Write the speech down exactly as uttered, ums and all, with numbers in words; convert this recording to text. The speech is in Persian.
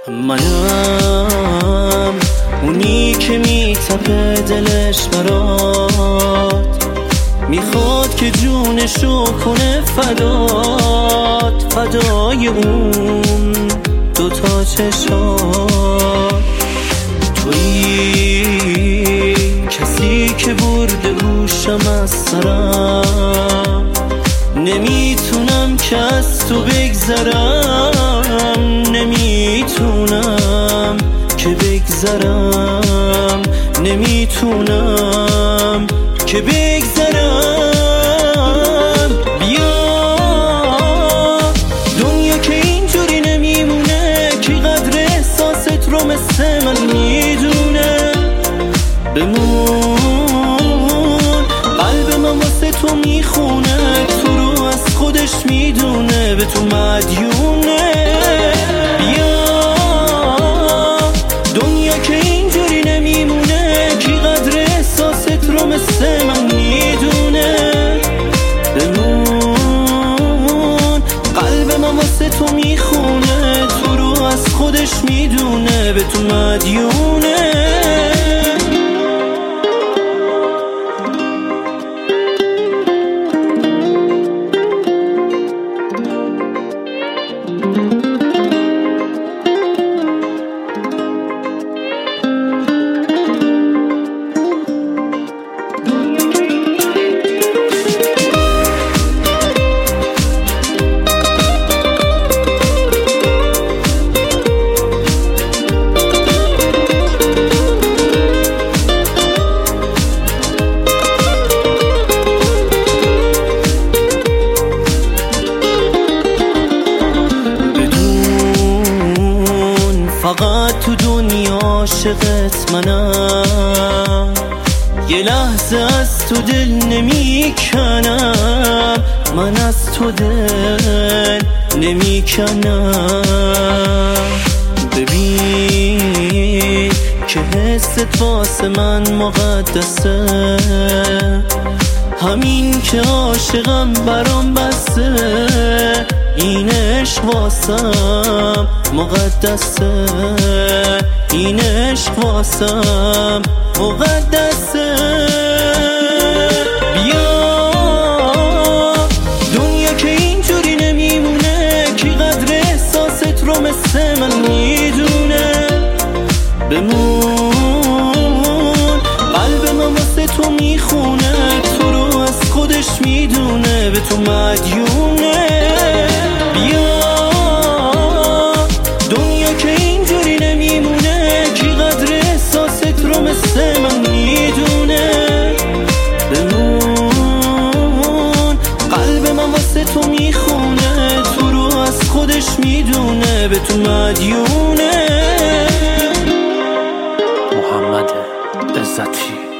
منم اونی که میتپه دلش برات، میخواد که جونشو کنه فدات، فدای اون دوتا چشات. تویی کسی که برده گوشم از سرم، نمیتونم که از تو بگذرم، نمیتونم که بگذرم، نمیتونم که بگذرم. بیا دنیا که اینجوری نمیمونه، که قدر احساست رو مثل من میدونه. بمون قلب من واسه تو میخونه، تو رو از خودش میدونه، به تو مدیونه. بیا دنیا که اینجوری نمیمونه، که قدر احساست رو مثل من میدونه. بمون قلب من واسه تو میخونه، تو رو از خودش میدونه، به تو مدیونه. فقط تو دنیا عاشقت منم، یه لحظه از تو دل نمیکنم، من از تو دل نمیکنم. ببین که حست واسه من مقدسه، همین که عاشقم برام بسه، این عشق واسم مقدسه، این عشق واسم مقدسه. بیا دنیا که اینجوری نمیمونه، که قدر احساست رو مثل من میدونه. بمون قلب من واسه تو میخونه، تو رو از خودش میدونه، به تو مدیونه. بیا دنیا که اینجوری نمیمونه، که قدر احساست رو مثل من میدونه. بمون قلب من واسه تو میخونه، تو رو از خودش میدونه، به تو مدیونه. محمد عزتی.